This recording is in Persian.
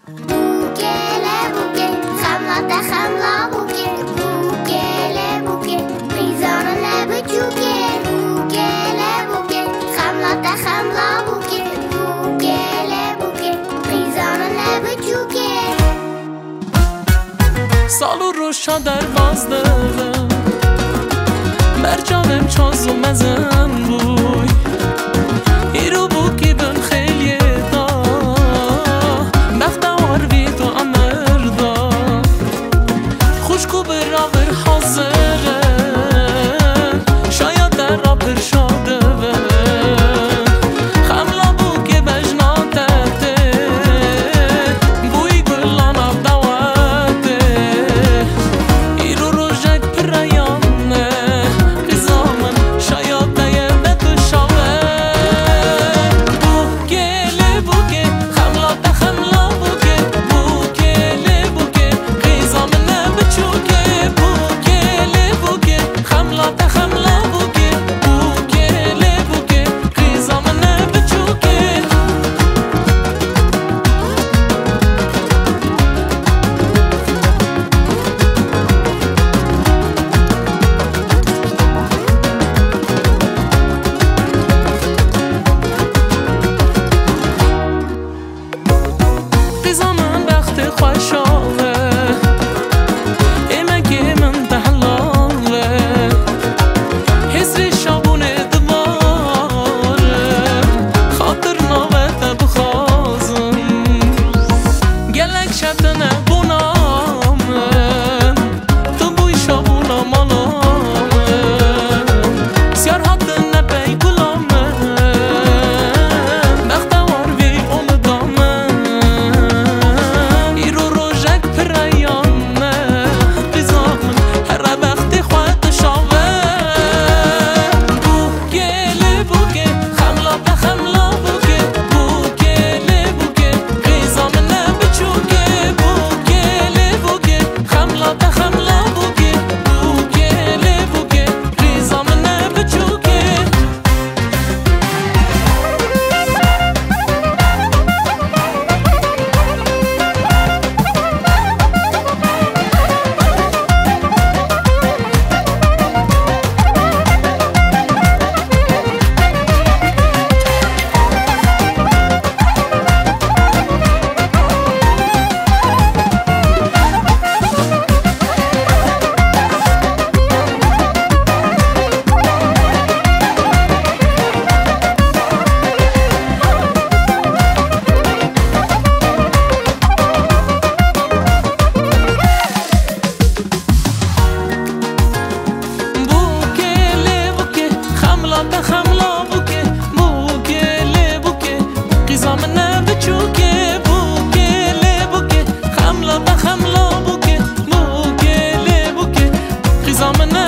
Bukele buke, xamlata xamla buke. Bukele buke, qizona labi chuke. Bukele buke, xamlata xamla buke. Bukele buke, qizona labi chuke. سالو روشا در باز دارم برجانم چاز و مزن بوی ایرو بو که بن خیلی دا بختوار بی تو امر دا خوشکو برابر حاضره شاید در را پرشاده خملا بو که بجناتته بوی گلان آب دوته ایرو روژک پریانه قزامن شاید دیمه تو شاوه بوکله بوکه خملاته خملا بوکه بوکله بوکه قزامن بچوکه بوکله بوکه خملاته خملا بوکه بوکله بوکه قزامن بچوکه قزامن بخت خوشاوه ایمگی من دهلاوه حسری شابونه دماره خاطر ناوته بخوازم گلک شبتنه بونامن تو بوی شابونا مالامن سیار حدنه پی گلامن بختوار بی اون دامن ایرو روژک پریانه قزامن هر بخت خواهد شاوه بوکله بوکه خملاته خملا بوکه بوکله بوکه قزامن بچوکه بوکله بوکه خملاته خملا بوکه بوکله بوکه قزامن بچوکه بوکله بوکه خملاته خملا بوکه بوکله بوکه قزامن بچوکه بوکله بوکه خملاته خملا بوکه بوکله بوکه قزامن